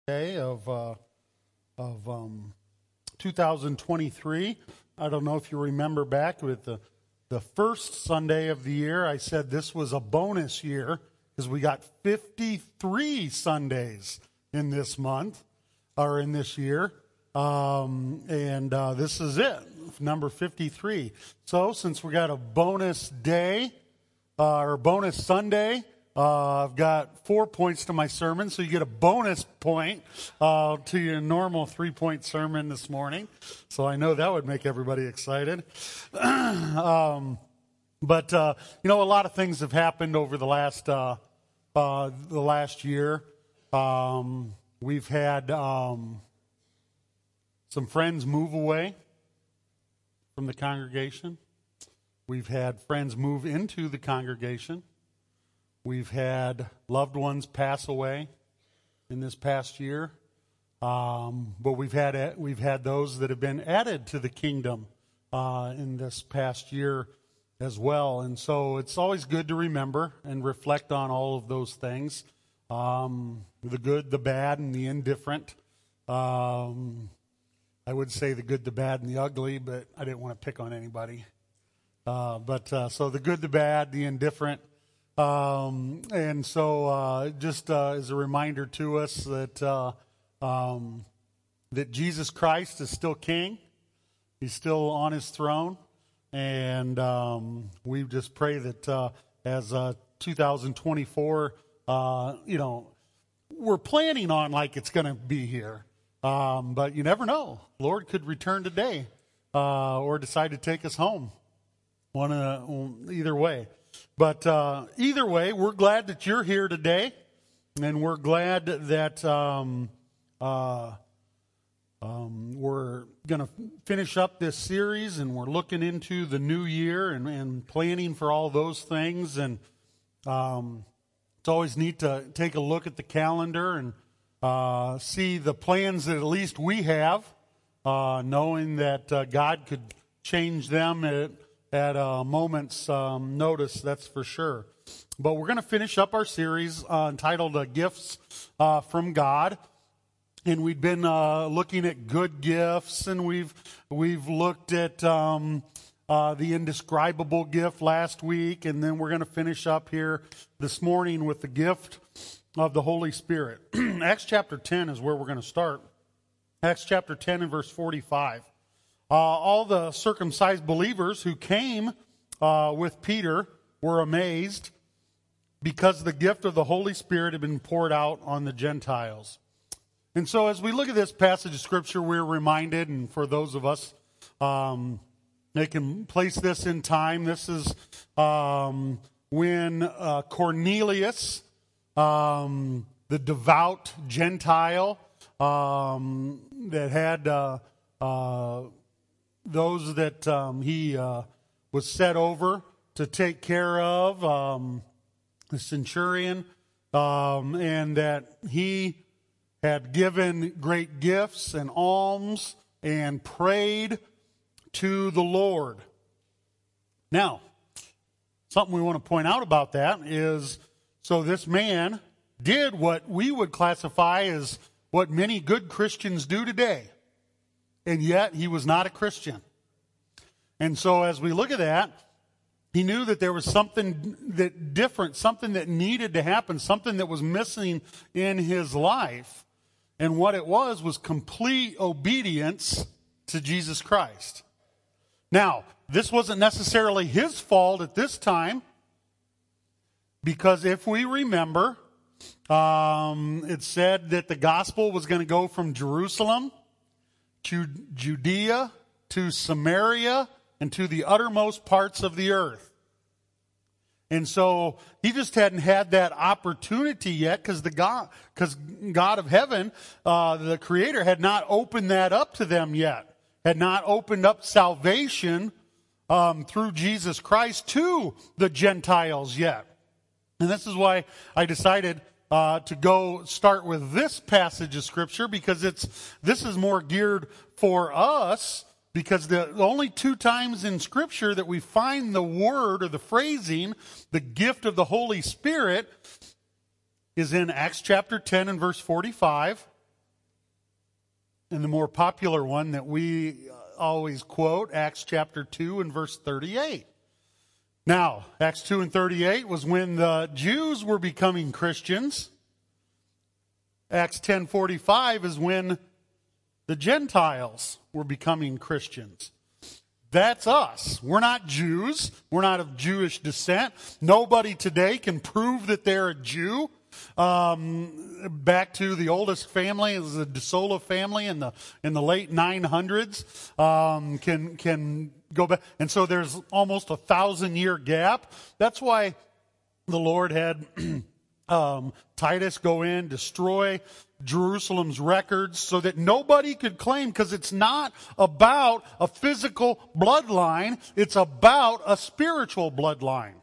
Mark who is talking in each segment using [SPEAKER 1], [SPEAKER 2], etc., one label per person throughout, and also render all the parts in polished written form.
[SPEAKER 1] Day of 2023. I don't know if you remember back with the first Sunday of the year, I said this was a bonus year because we got 53 Sundays in this month or in this year. This is it, number 53. So since we got a bonus day or bonus Sunday, I've got 4 points to my sermon, so you get a bonus point to your normal 3-point sermon this morning. So I know that would make everybody excited. A lot of things have happened over the last year. We've had some friends move away from the congregation. We've had friends move into the congregation. We've had loved ones pass away in this past year, but we've had those that have been added to the kingdom in this past year as well. And so it's always good to remember and reflect on all of those things, the good, the bad, and the indifferent. I would say the good, the bad, and the ugly, but I didn't want to pick on anybody. So the good, the bad, the indifferent. Just as a reminder to us that Jesus Christ is still King. He's still on his throne. And we just pray that as 2024, we're planning on like it's going to be here. But you never know. Lord could return today or decide to take us home. Either way. But either way, we're glad that you're here today, and we're glad that we're going to finish up this series, and we're looking into the new year and planning for all those things. And it's always neat to take a look at the calendar and see the plans that at least we have, knowing that God could change them at a moment's notice, that's for sure. But we're going to finish up our series entitled Gifts from God. And we've been looking at good gifts, and we've looked at the indescribable gift last week, and then we're going to finish up here this morning with the gift of the Holy Spirit. Acts chapter 10 is where we're going to start. Acts chapter 10 and verse 45. All the circumcised believers who came with Peter were amazed because the gift of the Holy Spirit had been poured out on the Gentiles. And so as we look at this passage of Scripture, we're reminded, and for those of us, they can place this in time. This is when Cornelius, the devout Gentile that had those that he was set over to take care of, the centurion, and that he had given great gifts and alms and prayed to the Lord. Now, something we want to point out about that is, so this man did what we would classify as what many good Christians do today. And yet, he was not a Christian. And so as we look at that, he knew that there was something that different, something that needed to happen, something that was missing in his life. And what it was complete obedience to Jesus Christ. Now, this wasn't necessarily his fault at this time, because if we remember, it said that the gospel was going to go from Jerusalem to Judea, to Samaria, and to the uttermost parts of the earth. And so he just hadn't had that opportunity yet because God of heaven, the Creator, had not opened that up to them yet, had not opened up salvation through Jesus Christ to the Gentiles yet. And this is why I decided to go start with this passage of Scripture, because this is more geared for us, because the only two times in Scripture that we find the word or the phrasing, the gift of the Holy Spirit, is in Acts chapter 10 and verse 45, And the more popular one that we always quote, Acts chapter 2 and verse 38. Now, Acts 2 and 38 was when the Jews were becoming Christians. Acts 10:45 is when the Gentiles were becoming Christians. That's us. We're not Jews. We're not of Jewish descent. Nobody today can prove that they're a Jew. Back to the oldest family is the De Sola family in the late 900s. Can go back, and so there's almost 1,000-year gap. That's why the Lord had Titus go in, destroy Jerusalem's records so that nobody could claim, because it's not about a physical bloodline, it's about a spiritual bloodline.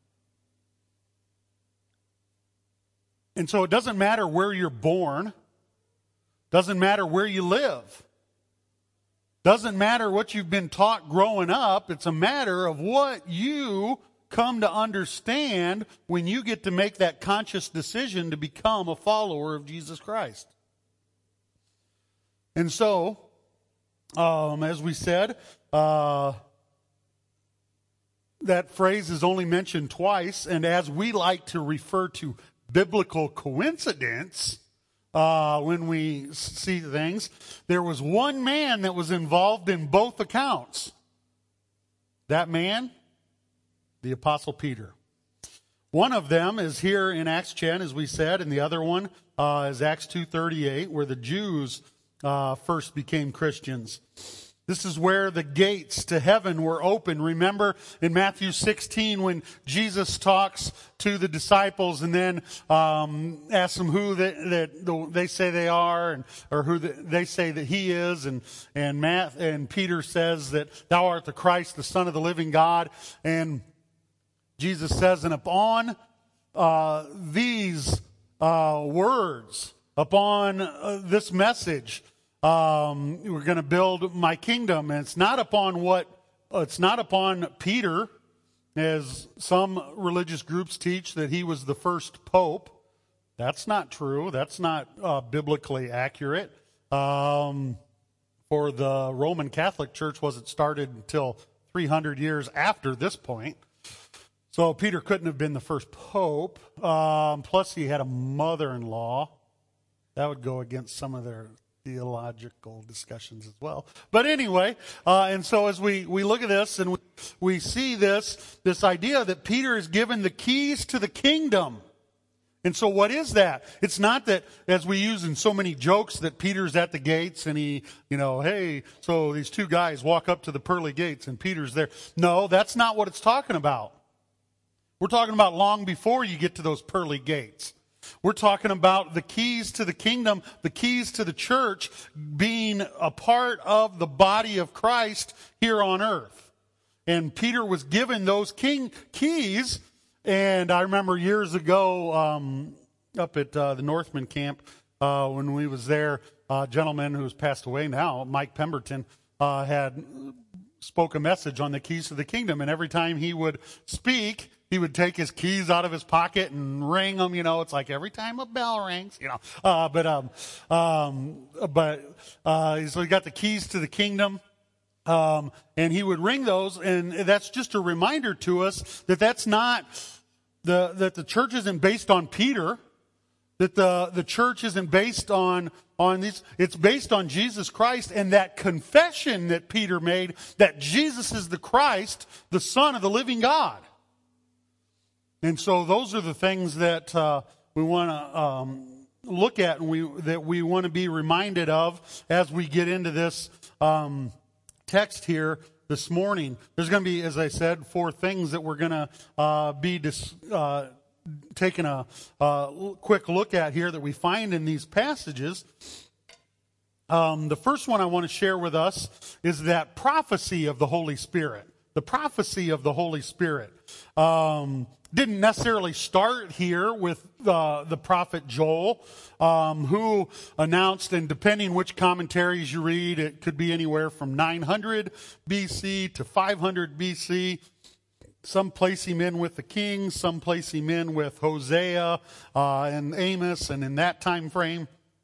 [SPEAKER 1] And so it doesn't matter where you're born, doesn't matter where you live, doesn't matter what you've been taught growing up, it's a matter of what you come to understand when you get to make that conscious decision to become a follower of Jesus Christ. And so, as we said, that phrase is only mentioned twice, and as we like to refer to biblical coincidence, when we see things, there was one man that was involved in both accounts. That man, the Apostle Peter. One of them is here in Acts 10, as we said, and the other one is Acts 2:38, where the Jews first became Christians. This is where the gates to heaven were open. Remember in Matthew 16 when Jesus talks to the disciples and then asks them who they say they are, or who they say that he is, and Peter says that thou art the Christ, the Son of the living God, and Jesus says, and upon these words, upon this message, we're going to build my kingdom. And it's not upon Peter, as some religious groups teach that he was the first pope. That's not true. That's not biblically accurate. For the Roman Catholic Church wasn't started until 300 years after this point. So Peter couldn't have been the first pope. Plus he had a mother-in-law. That would go against some of their theological discussions as well. But anyway, and so as we look at this and we see this idea that Peter is given the keys to the kingdom. And so what is that? It's not that, as we use in so many jokes, that Peter's at the gates and he, hey, so these two guys walk up to the pearly gates and Peter's there. No, that's not what it's talking about. We're talking about long before you get to those pearly gates. We're talking about the keys to the kingdom, the keys to the church, being a part of the body of Christ here on earth. And Peter was given those keys. And I remember years ago up at the Northman camp, when we was there, a gentleman who's passed away now, Mike Pemberton, had spoke a message on the keys to the kingdom. And every time he would speak, he would take his keys out of his pocket and ring them. It's like every time a bell rings. So he got the keys to the kingdom, and he would ring those, and that's just a reminder to us that that's not that the church isn't based on Peter, that the church isn't based on these. It's based on Jesus Christ and that confession that Peter made that Jesus is the Christ, the Son of the living God. And so those are the things that we want to look at and that we want to be reminded of as we get into this text here this morning. There's going to be, as I said, 4 things that we're going to be taking a quick look at here that we find in these passages. The first one I want to share with us is that prophecy of the Holy Spirit. The prophecy of the Holy Spirit. Didn't necessarily start here with the prophet Joel, who announced, and depending which commentaries you read, it could be anywhere from 900 BC to 500 BC. Some place him in with the kings, some place him in with Hosea and Amos, and in that time frame.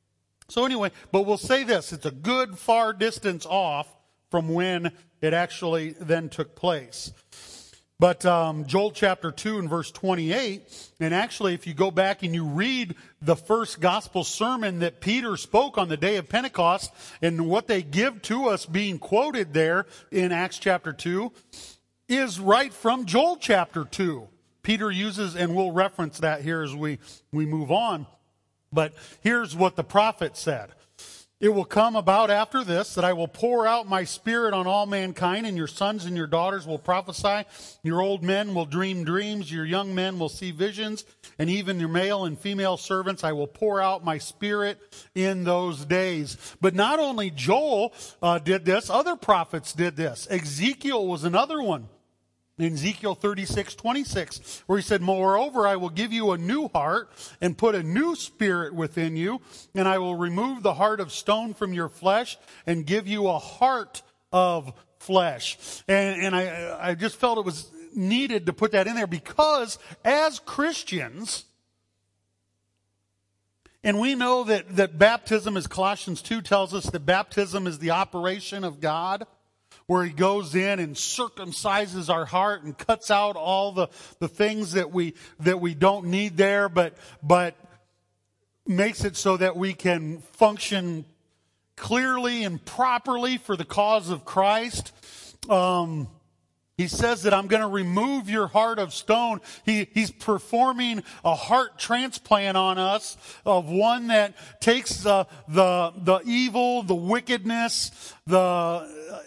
[SPEAKER 1] So anyway, but we'll say this, it's a good far distance off from when it actually then took place. But Joel chapter 2 and verse 28, and actually if you go back and you read the first gospel sermon that Peter spoke on the day of Pentecost, and what they give to us being quoted there in Acts chapter 2 is right from Joel chapter 2. Peter uses, and we'll reference that here as we move on. But here's what the prophet said. It will come about after this that I will pour out my spirit on all mankind, and your sons and your daughters will prophesy. Your old men will dream dreams. Your young men will see visions. And even your male and female servants, I will pour out my spirit in those days. But not only Joel did this, other prophets did this. Ezekiel was another one. In Ezekiel 36:26, where he said, moreover, I will give you a new heart and put a new spirit within you, and I will remove the heart of stone from your flesh and give you a heart of flesh. And I just felt it was needed to put that in there because as Christians, and we know that baptism, as Colossians 2 tells us, that baptism is the operation of God, where he goes in and circumcises our heart and cuts out all the things that we don't need there, but makes it so that we can function clearly and properly for the cause of Christ. He says that I'm going to remove your heart of stone. He's performing a heart transplant on us of one that takes the evil, the wickedness, the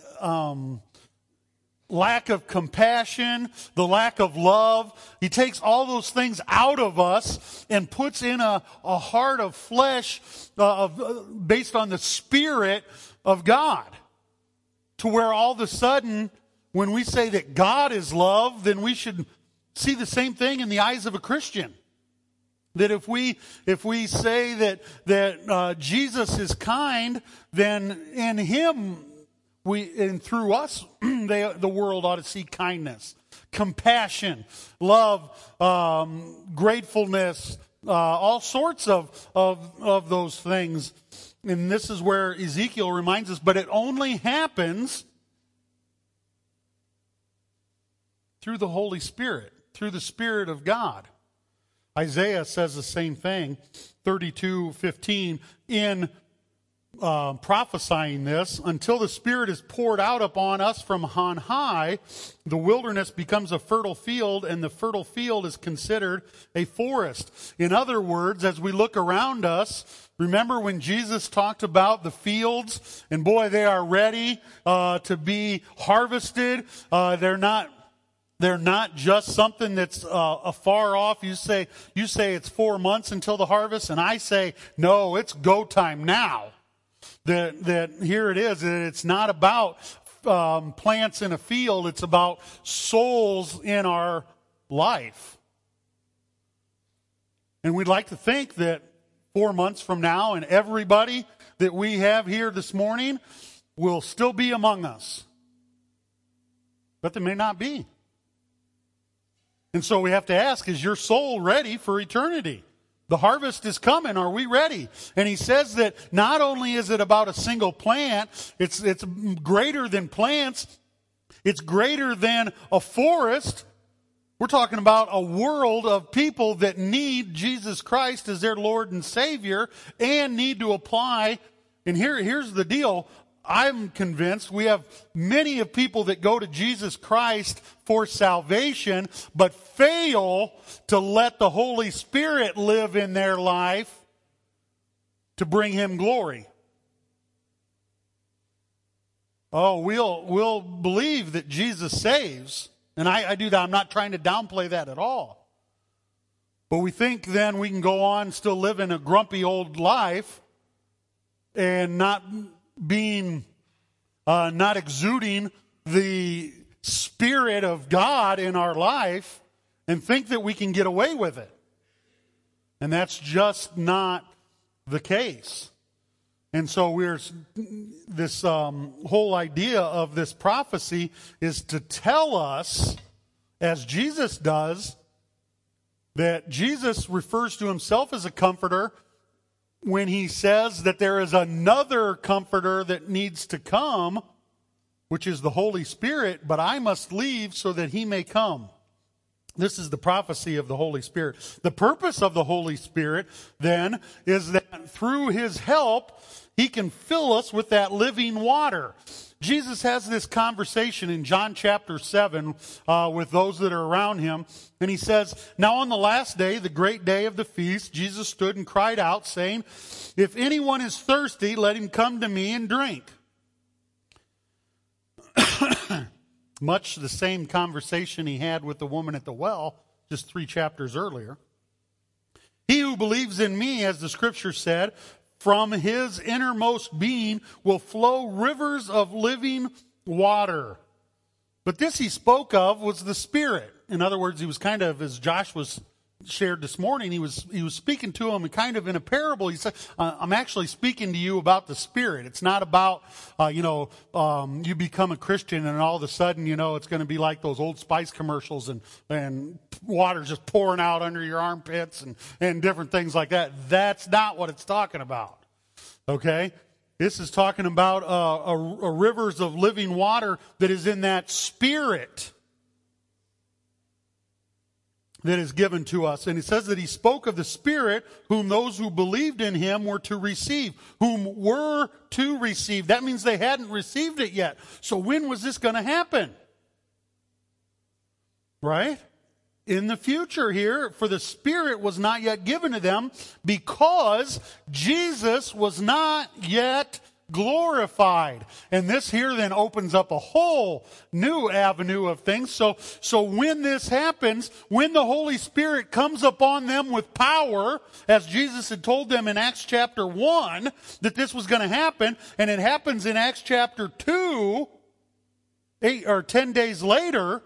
[SPEAKER 1] lack of compassion, the lack of love. He takes all those things out of us and puts in a heart of flesh based on the Spirit of God. To where all of a sudden, when we say that God is love, then we should see the same thing in the eyes of a Christian. That if we say that Jesus is kind, then in Him and through us, the world ought to see kindness, compassion, love, gratefulness, all sorts of those things. And this is where Ezekiel reminds us, but it only happens through the Holy Spirit, through the Spirit of God. Isaiah says the same thing, 32:15, in prophesying this, until the Spirit is poured out upon us from on high, the wilderness becomes a fertile field, and the fertile field is considered a forest. In other words, as we look around us, remember when Jesus talked about the fields, and boy, they are ready to be harvested. They're not just something that's afar off. You say it's 4 months until the harvest, and I say, no, it's go time now. That here it is. It's not about plants in a field. It's about souls in our life. And we'd like to think that 4 months from now, and everybody that we have here this morning will still be among us. But they may not be. And so we have to ask, is your soul ready for eternity? The harvest is coming. Are we ready? And he says that not only is it about a single plant, it's greater than plants. It's greater than a forest. We're talking about a world of people that need Jesus Christ as their Lord and Savior and need to apply. And here's the deal. I'm convinced we have many of people that go to Jesus Christ for salvation, but fail to let the Holy Spirit live in their life to bring Him glory. Oh, we'll believe that Jesus saves, and I do that. I'm not trying to downplay that at all. But we think then we can go on still living a grumpy old life and not exuding the Spirit of God in our life and think that we can get away with it. And that's just not the case. And so this whole idea of this prophecy is to tell us, as Jesus does, that Jesus refers to Himself as a comforter. when he says that there is another comforter that needs to come, which is the Holy Spirit, but I must leave so that he may come. This is the prophecy of the Holy Spirit. The purpose of the Holy Spirit, then, is that through his help, he can fill us with that living water. Jesus has this conversation in John chapter 7 with those that are around him. And he says, "Now on the last day, the great day of the feast, Jesus stood and cried out, saying, 'If anyone is thirsty, let him come to me and drink.'" Much the same conversation he had with the woman at the well just 3 chapters earlier. "He who believes in me, as the scripture said, from his innermost being will flow rivers of living water." But this he spoke of was the Spirit. In other words, he was kind of, as Josh was shared this morning, he was speaking to him kind of in a parable. He said, I'm actually speaking to you about the Spirit. It's not about, you become a Christian and all of a sudden, it's going to be like those Old Spice commercials and water's just pouring out under your armpits and different things like that. That's not what it's talking about. Okay? This is talking about a rivers of living water that is in that Spirit that is given to us. And it says that he spoke of the Spirit whom those who believed in him were to receive. Whom were to receive. That means they hadn't received it yet. So when was this going to happen? Right? In the future here, for the Spirit was not yet given to them because Jesus was not yet glorified. And this here then opens up a whole new avenue of things. So when this happens, when the Holy Spirit comes upon them with power, as Jesus had told them in Acts chapter 1 that this was going to happen, and it happens in Acts chapter 2, 8 or 10 days later,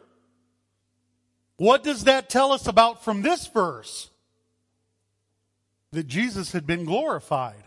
[SPEAKER 1] what does that tell us about from this verse? That Jesus had been glorified.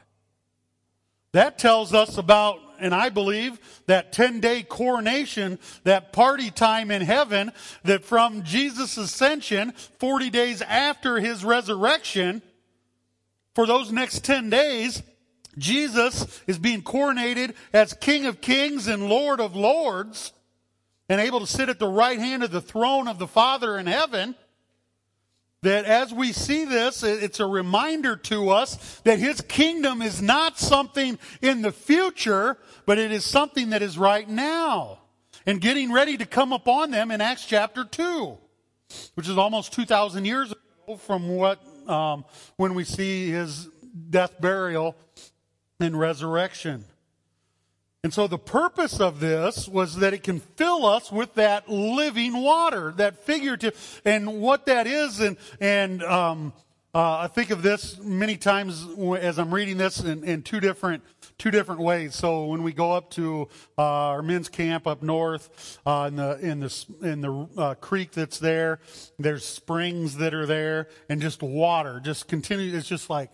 [SPEAKER 1] That tells us about, and I believe, that 10-day coronation, that party time in heaven, that from Jesus' ascension, 40 days after his resurrection, for those next 10 days, Jesus is being coronated as King of Kings and Lord of Lords, and able to sit at the right hand of the throne of the Father in heaven. That as we see this, it's a reminder to us that his kingdom is not something in the future, but it is something that is right now. And getting ready to come upon them in Acts chapter 2, which is almost 2,000 years ago from when we see his death, burial, and resurrection. And so the purpose of this was that it can fill us with that living water, that figurative, and what that is. And I think of this many times as I'm reading this in two different ways. So when we go up to our men's camp up north in the creek that's there, there's springs that are there, and just water just continue. It's just like,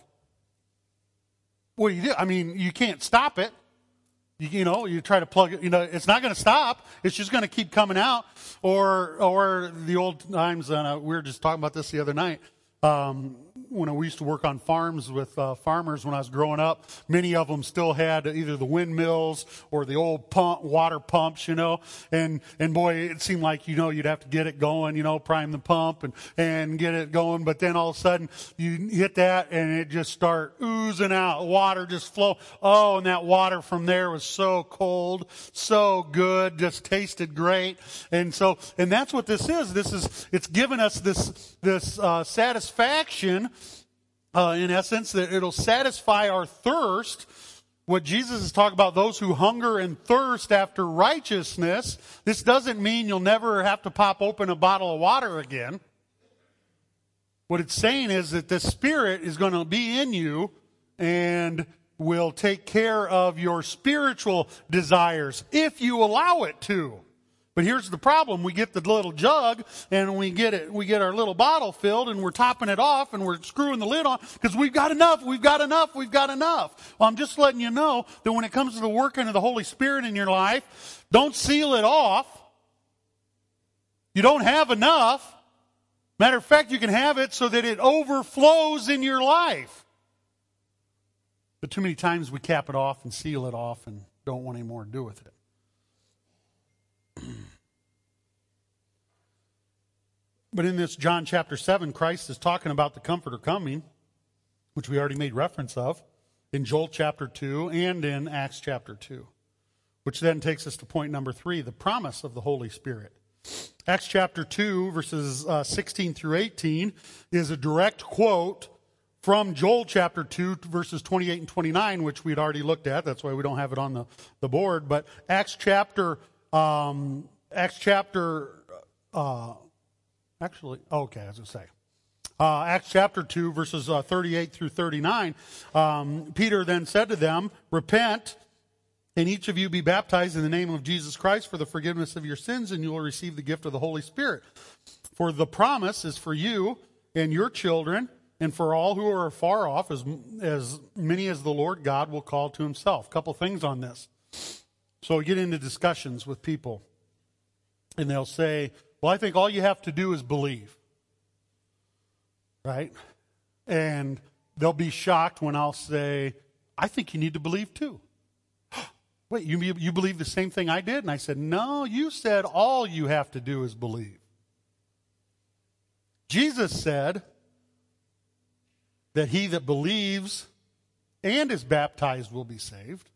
[SPEAKER 1] what do you do? I mean, you can't stop it. You try to plug it, it's not going to stop. It's just going to keep coming out. Or the old times, and we were just talking about this the other night, when we used to work on farms with farmers when I was growing up, many of them still had either the windmills or the old water pumps, and boy, it seemed like, you'd have to get it going, prime the pump and get it going. But then all of a sudden you hit that and it just start oozing out. Water just flow. Oh, and that water from there was so cold, so good, just tasted great. And that's what this is. It's given us this satisfaction, in essence, that it'll satisfy our thirst. What Jesus is talking about, those who hunger and thirst after righteousness. This doesn't mean you'll never have to pop open a bottle of water again. What it's saying is that the Spirit is going to be in you and will take care of your spiritual desires if you allow it to. But here's the problem. We get the little jug and we get our little bottle filled and we're topping it off and we're screwing the lid on because we've got enough. Well, I'm just letting you know that when it comes to the working of the Holy Spirit in your life, don't seal it off. You don't have enough. Matter of fact, you can have it so that it overflows in your life. But too many times we cap it off and seal it off and don't want any more to do with it. But in this John chapter 7, Christ is talking about the Comforter coming, which we already made reference of, in Joel chapter 2 and in Acts chapter 2. Which then takes us to point number 3, the promise of the Holy Spirit. Acts chapter 2, verses 16 through 18, is a direct quote from Joel chapter 2, verses 28 and 29, which we'd already looked at. That's why we don't have it on the board. But Acts chapter 2, verses 38 through 39, Peter then said to them, "Repent, and each of you be baptized in the name of Jesus Christ for the forgiveness of your sins, and you will receive the gift of the Holy Spirit. For the promise is for you and your children, and for all who are far off, as many as the Lord God will call to himself." A couple things on this. So we get into discussions with people, and they'll say, "Well, I think all you have to do is believe." Right? And they'll be shocked when I'll say, "I think you need to believe too." "Wait, you believe the same thing I did?" And I said, "No, you said all you have to do is believe." Jesus said that he that believes and is baptized will be saved.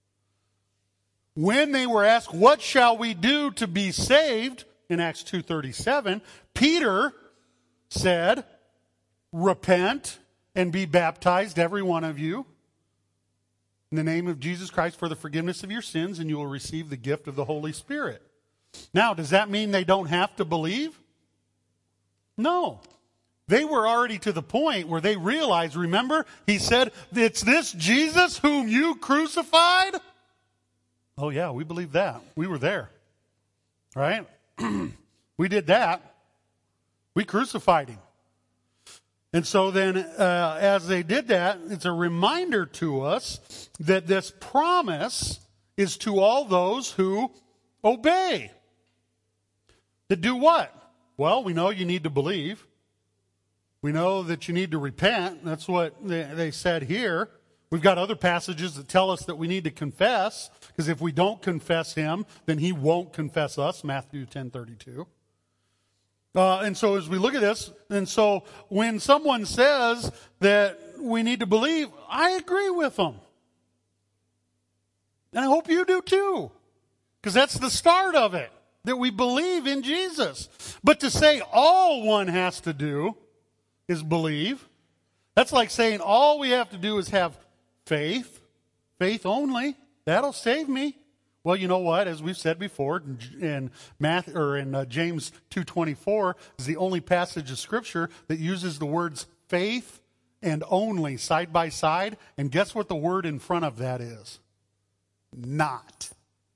[SPEAKER 1] When they were asked, "What shall we do to be saved?" in Acts 2:37, Peter said, "Repent and be baptized, every one of you, in the name of Jesus Christ for the forgiveness of your sins, and you will receive the gift of the Holy Spirit." Now, does that mean they don't have to believe? No. They were already to the point where they realized, remember, he said, "It's this Jesus whom you crucified?" Oh yeah, we believe that. We were there. Right? We did that. We crucified him. And so then, as they did that, it's a reminder to us that this promise is to all those who obey. To do what? Well, we know you need to believe. We know that you need to repent. That's what they said here. We've got other passages that tell us that we need to confess, because if we don't confess him, then he won't confess us, Matthew 10:32. And so as we look at this, and so when someone says that we need to believe, I agree with them. And I hope you do too. Because that's the start of it, that we believe in Jesus. But to say all one has to do is believe, that's like saying all we have to do is have faith only. That'll save me. Well, you know what? As we've said before, in James 2:24 is the only passage of Scripture that uses the words faith and only side by side. And guess what the word in front of that is? Not.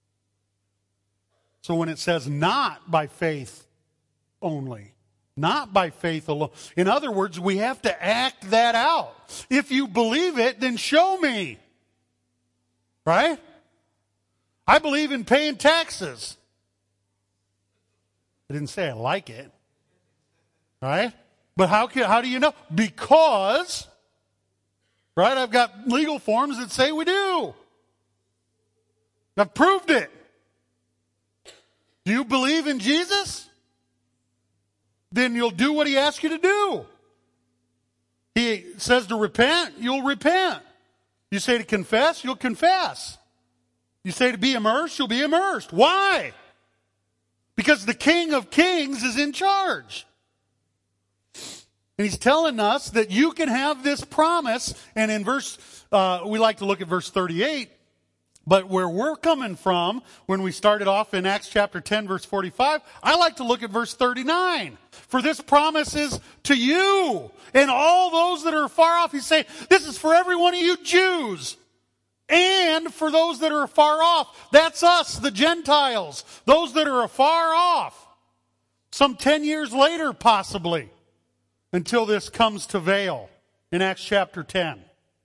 [SPEAKER 1] So when it says not by faith only, not by faith alone, in other words, we have to act that out. If you believe it, then show me. Right? I believe in paying taxes. I didn't say I like it. Right? But how do you know? Because, right, I've got legal forms that say we do. I've proved it. Do you believe in Jesus? Then you'll do what he asks you to do. He says to repent, you'll repent. You say to confess, you'll confess. You say to be immersed, you'll be immersed. Why? Because the King of Kings is in charge. And he's telling us that you can have this promise. And in we like to look at verse 38. But where we're coming from, when we started off in Acts chapter 10, verse 45, I like to look at verse 39. For this promise is to you and all those that are far off. He's saying, this is for every one of you Jews. And for those that are far off. That's us, the Gentiles. Those that are afar off. Some 10 years later, possibly. Until this comes to Vail in Acts chapter 10.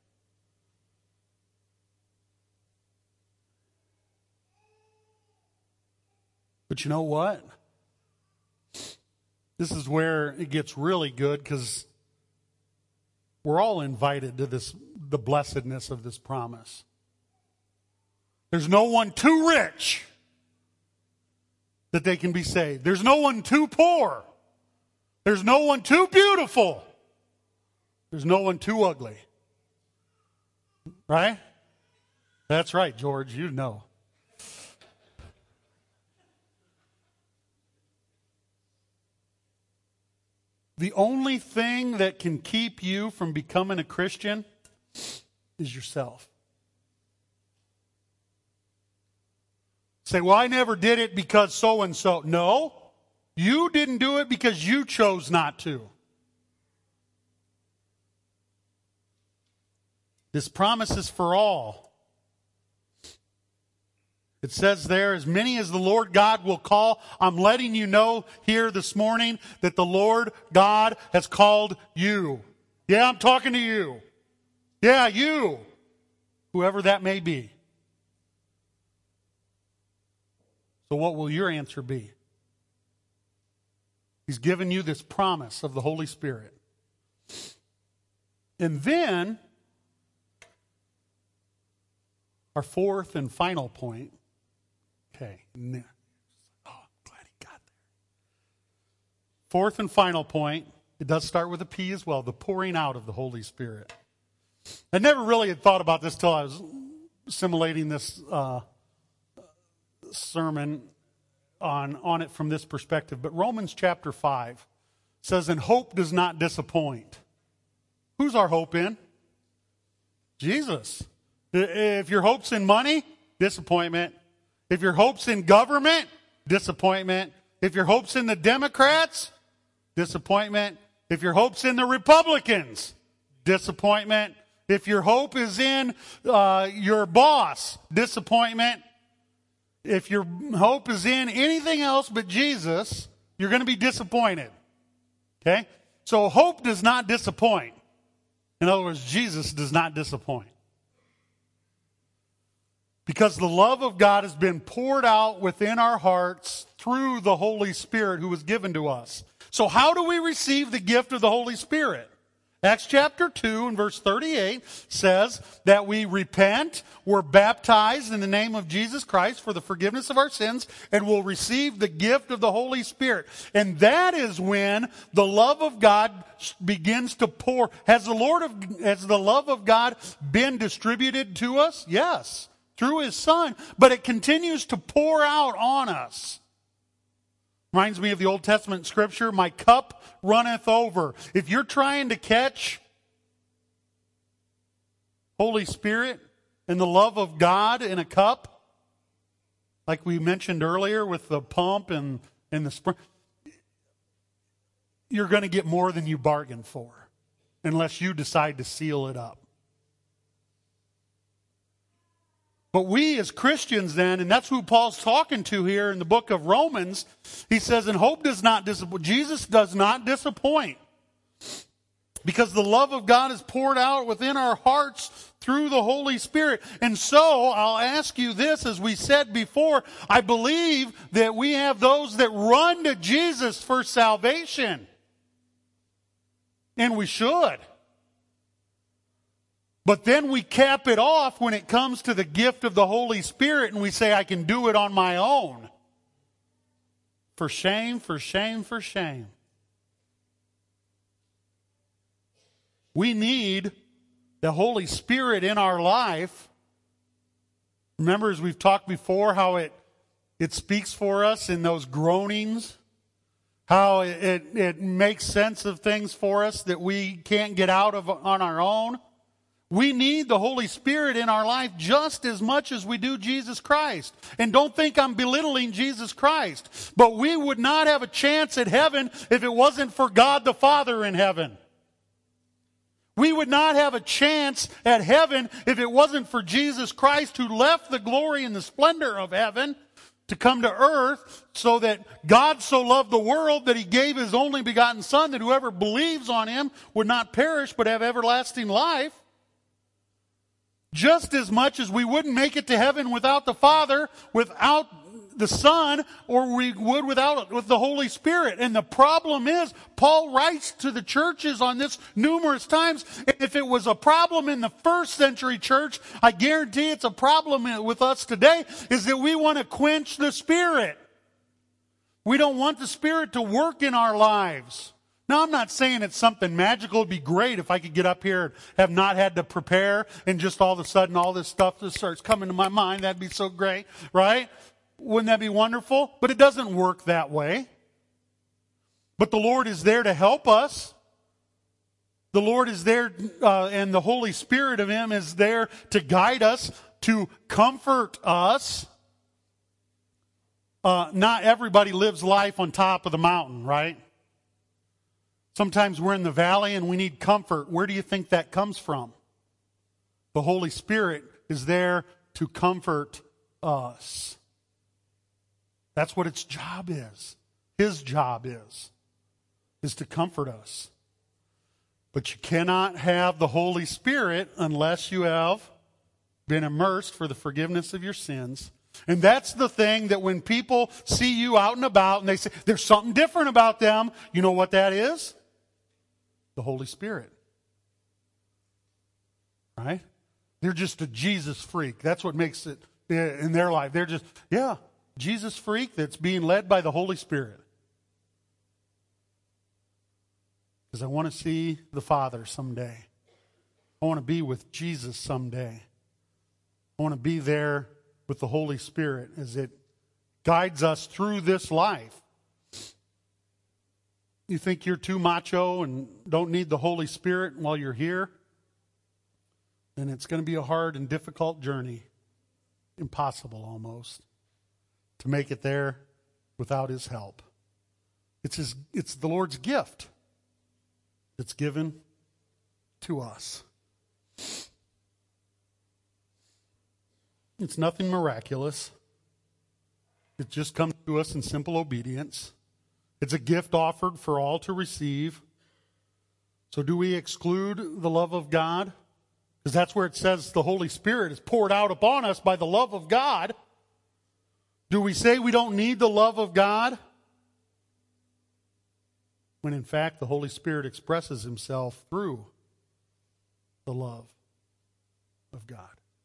[SPEAKER 1] But you know what? This is where it gets really good, because We're all invited to the blessedness of this promise. There's no one too rich that they can be saved. There's no one too poor. There's no one too beautiful. There's no one too ugly. Right? That's right, George. You know. The only thing that can keep you from becoming a Christian is yourself. Say, well, I never did it because so-and-so. No, you didn't do it because you chose not to. This promise is for all. It says there, as many as the Lord God will call. I'm letting you know here this morning that the Lord God has called you. Yeah, I'm talking to you. Yeah, you. Whoever that may be. So what will your answer be? He's given you this promise of the Holy Spirit. And then, our fourth and final point. Okay. Oh, I'm glad he got there. Fourth and final point. It does start with a P as well. The pouring out of the Holy Spirit. I never really had thought about this till I was assimilating this sermon on it from this perspective. But Romans chapter 5 says, and hope does not disappoint. Who's our hope in? Jesus. If your hope's in money, disappointment. If your hope's in government, disappointment. If your hope's in the Democrats, disappointment. If your hope's in the Republicans, disappointment. If your hope is in your boss, disappointment. If your hope is in anything else but Jesus, you're going to be disappointed. Okay? So hope does not disappoint. In other words, Jesus does not disappoint. Because the love of God has been poured out within our hearts through the Holy Spirit who was given to us. So how do we receive the gift of the Holy Spirit? Acts chapter 2 and verse 38 says that we repent, we're baptized in the name of Jesus Christ for the forgiveness of our sins, and will receive the gift of the Holy Spirit. And that is when the love of God begins to pour. Has the love of God been distributed to us? Yes, through His Son, but it continues to pour out on us. Reminds me of the Old Testament scripture, my cup runneth over. If you're trying to catch Holy Spirit and the love of God in a cup, like we mentioned earlier with the pump and the spring, you're going to get more than you bargained for unless you decide to seal it up. But we as Christians then, and that's who Paul's talking to here in the book of Romans, he says, and hope does not disappoint. Jesus does not disappoint. Because the love of God is poured out within our hearts through the Holy Spirit. And so, I'll ask you this, as we said before, I believe that we have those that run to Jesus for salvation. And we should. But then we cap it off when it comes to the gift of the Holy Spirit and we say, I can do it on my own. For shame, for shame, for shame. We need the Holy Spirit in our life. Remember, as we've talked before, how it speaks for us in those groanings. How it makes sense of things for us that we can't get out of on our own. We need the Holy Spirit in our life just as much as we do Jesus Christ. And don't think I'm belittling Jesus Christ. But we would not have a chance at heaven if it wasn't for God the Father in heaven. We would not have a chance at heaven if it wasn't for Jesus Christ, who left the glory and the splendor of heaven to come to earth, so that God so loved the world that He gave His only begotten Son, that whoever believes on Him would not perish but have everlasting life. Just as much as we wouldn't make it to heaven without the Father, without the Son or we would with the Holy Spirit. And the problem is, Paul writes to the churches on this numerous times. And if it was a problem in the first century church, I guarantee it's a problem with us today, is that we want to quench the Spirit. We don't want the Spirit to work in our lives. Now, I'm not saying it's something magical. It'd be great if I could get up here and have not had to prepare and just all of a sudden all this stuff just starts coming to my mind. That'd be so great, right? Wouldn't that be wonderful? But it doesn't work that way. But the Lord is there to help us. The Lord is there, and the Holy Spirit of Him is there to guide us, to comfort us. Not everybody lives life on top of the mountain, right? Sometimes we're in the valley and we need comfort. Where do you think that comes from? The Holy Spirit is there to comfort us. That's what its job is. His job is to comfort us. But you cannot have the Holy Spirit unless you have been immersed for the forgiveness of your sins. And that's the thing that when people see you out and about and they say, there's something different about them, you know what that is? The Holy Spirit. Right? They're just a Jesus freak. That's what makes it in their life. They're just, Jesus freak that's being led by the Holy Spirit. Because I want to see the Father someday. I want to be with Jesus someday. I want to be there with the Holy Spirit as it guides us through this life. You think you're too macho and don't need the Holy Spirit while you're here? Then it's going to be a hard and difficult journey. Impossible almost to make it there without His help. It's the Lord's gift that's given to us. It's nothing miraculous. It just comes to us in simple obedience. It's a gift offered for all to receive. So do we exclude the love of God? Because that's where it says the Holy Spirit is poured out upon us by the love of God. Do we say we don't need the love of God? When in fact the Holy Spirit expresses Himself through the love of God.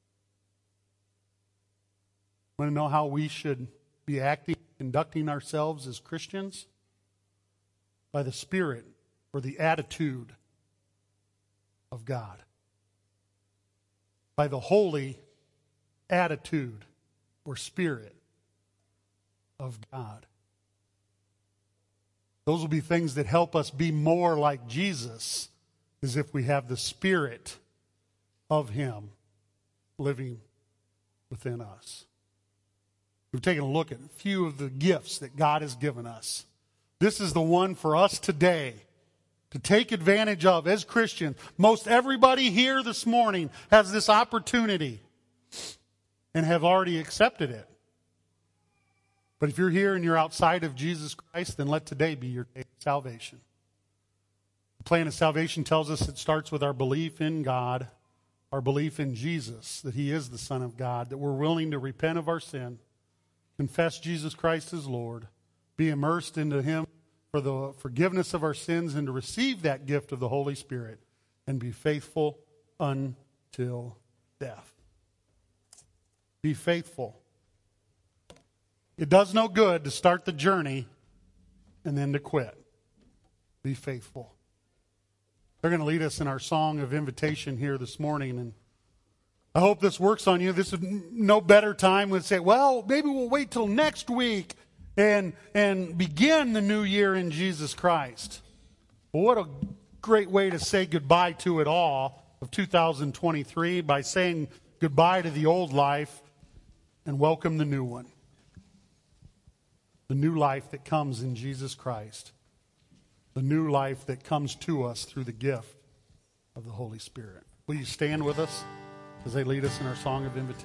[SPEAKER 1] Want to know how we should be acting, conducting ourselves as Christians? By the Spirit or the attitude of God. By the holy attitude or Spirit of God. Those will be things that help us be more like Jesus, as if we have the Spirit of Him living within us. We've taken a look at a few of the gifts that God has given us. This is the one for us today to take advantage of as Christians. Most everybody here this morning has this opportunity and have already accepted it. But if you're here and you're outside of Jesus Christ, then let today be your day of salvation. The plan of salvation tells us it starts with our belief in God, our belief in Jesus, that He is the Son of God, that we're willing to repent of our sin, confess Jesus Christ as Lord, be immersed into Him for the forgiveness of our sins, and to receive that gift of the Holy Spirit and be faithful until death. Be faithful. It does no good to start the journey and then to quit. Be faithful. They're going to lead us in our song of invitation here this morning, and I hope this works on you. This is no better time than to say, well, maybe we'll wait till next week and begin the new year in Jesus Christ. Well, what a great way to say goodbye to it all of 2023 by saying goodbye to the old life and welcome the new one. The new life that comes in Jesus Christ. The new life that comes to us through the gift of the Holy Spirit. Will you stand with us as they lead us in our song of invitation?